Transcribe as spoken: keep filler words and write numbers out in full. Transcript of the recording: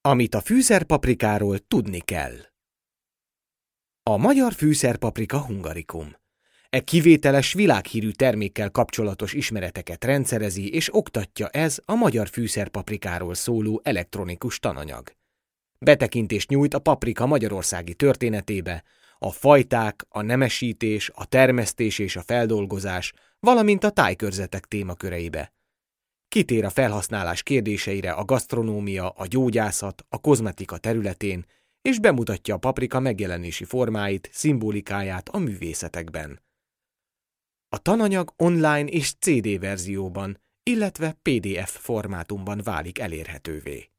Amit a fűszerpaprikáról tudni kell. A magyar fűszerpaprika hungarikum. E kivételes világhírű termékkel kapcsolatos ismereteket rendszerezi és oktatja ez a magyar fűszerpaprikáról szóló elektronikus tananyag. Betekintést nyújt a paprika magyarországi történetébe, a fajták, a nemesítés, a termesztés és a feldolgozás, valamint a tájkörzetek témaköreibe. Kitér a felhasználás kérdéseire a gasztronómia, a gyógyászat, a kozmetika területén, és bemutatja a paprika megjelenési formáit, szimbolikáját a művészetekben. A tananyag online és cé dé verzióban, illetve pé dé ef formátumban válik elérhetővé.